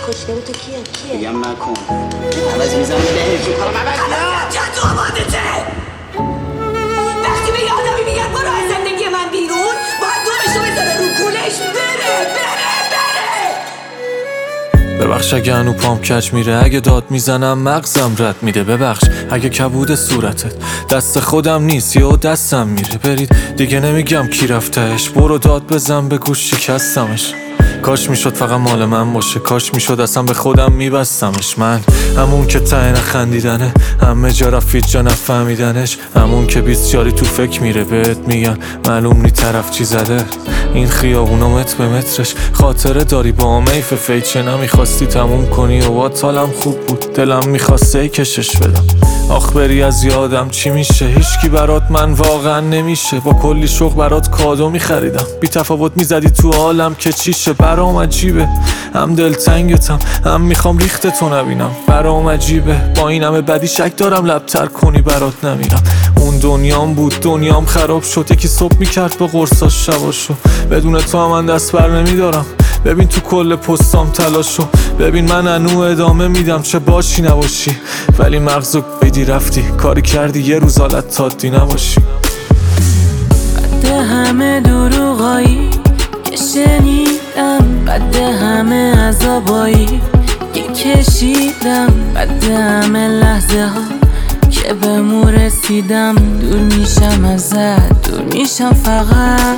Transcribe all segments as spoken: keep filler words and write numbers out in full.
خوشگل تو کیه کیه میگم نکن عوض میزنم بهش رو کارم عوض چه تو آماده چه وقتی به آدمی میگن برو از زندگی من بیرون باید دومشو بذاره رو کولش بره بره بره. ببخش اگه هنو پام کج میره، اگه داد میزنم مغزم رد میده. ببخش اگه کبود صورتت دست خودم نیست یا دستم میره. برید دیگه نمیگم کی رفتهش، برو داد بزن بگو شکستمش. کاش میشد فقط مال من باشه، کاش میشد اصلا به خودم میبستمش. من همون که ته نخندیدنه، همه جا رفید جا نفهمیدنش. همون که بیست یاری تو فکر میره بهت میگن معلوم نی طرف چی زده. این خیابونا متر به مترش خاطره داری با میف فیچه نمیخواستی تموم کنی و با حالم خوب بود دلم میخواسته کشش بدم. آخ بری از یادم چی میشه، هیچکی برات من واقعا نمیشه. با کلی شوق برات کادو میخریدم، بی تفاوت میزدی تو عالم که چیشه. برام عجیبه هم دلتنگتم هم میخوام ریخت تو نبینم. برام عجیبه با این همه بدی شک دارم لبتر کنی برات نمیرم. اون دنیام بود دنیام خراب شد، یکی صبح میکرد با قرصاش شباشو. بدون تو هم من دست بر نمیدارم، ببین تو کل پستام تلاشو. ببین من انو ادامه میدم چه باشی نباشی، ولی مغزو بیدی رفتی کاری کردی یه روز حالت تادی نباشی. بعد همه دروغایی که شنیدم، بعد همه عذابایی که کشیدم، بعد همه لحظه ها که به مو رسیدم، دور میشم ازت دور میشم فقط.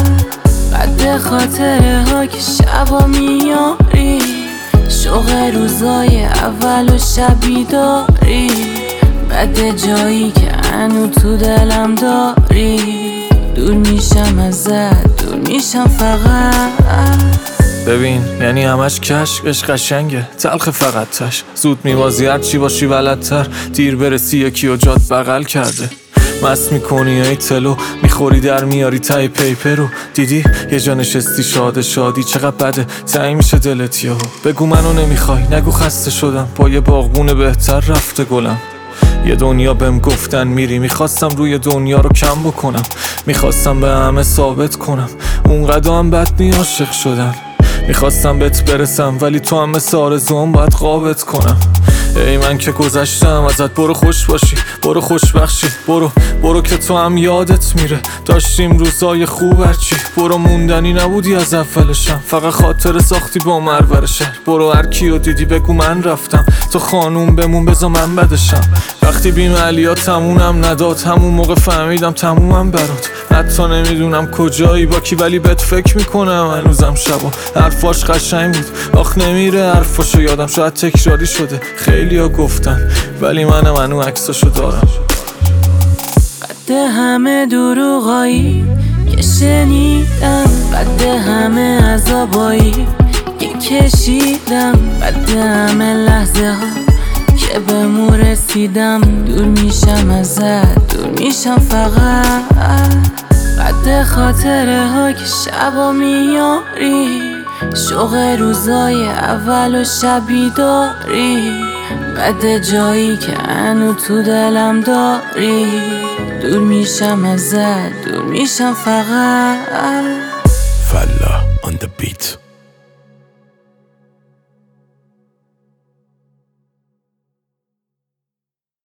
بعد خاطره ها که شبا میاری، شوق روزای اول و شبی داری، بعد جایی که هنو تو دلم داری، دور میشم ازت دور میشم فقط. ببین یعنی همش کشکش قشنگه تلخ فقط تش، زود میوازی هر چی باشی ولدتر، دیر برسی یکی و جات بغل کرده. مست میکنی ای تلو میخوری در میاری تای پیپر رو. دیدی یه جا نشستی شاد شادی چقدر بده تعیین میشه دلت یهو. بگو منو نمیخوای نگو خسته شدم، با یه باغبون بهتر رفته گلم. یه دنیا بهم گفتن میری، میخواستم روی دنیا رو کم بکنم، میخواستم به همه ثابت کنم اونقدر هم بد نی عاشق شدن. میخواستم بهت برسم ولی تو هم مثل آرزوام باید قابت کنم. ای من که گذشتم ازت، برو خوش باشی برو خوش بخشی، برو برو که تو هم یادت میره داشتیم روزای خوب هرچی. برو موندنی نبودی از اولشم، فقط خاطر ساختی با مرور شهر. برو هر کیو دیدی بگو من رفتم، تو خانوم بمون بذار من بدشم. وقتی بیم علیا تمومم نداد، همون موقع فهمیدم تمومم برات. حتی نمیدونم کجایی با کی ولی بهت فکر میکنم هنوزم شبا. حرفاش قشنگ بود آخ نمیره حرفاشو یادم، شاید تکراری شده خیلی ها گفتن ولی منم هنو عکساشو دارم. بعد همه دروغایی که شنیدم، بعد همه عذابایی که کشیدم، بعد همه لحظه ها که به مو رسیدم، دور میشم ازت دور میشم فقط. بعد خاطره ها که شبا میاری، شوق روزای اول و شبی داری، بعد جایی که هنو تو دلم داری، دور میشم ازت دور میشم فقط. فلا on the beat.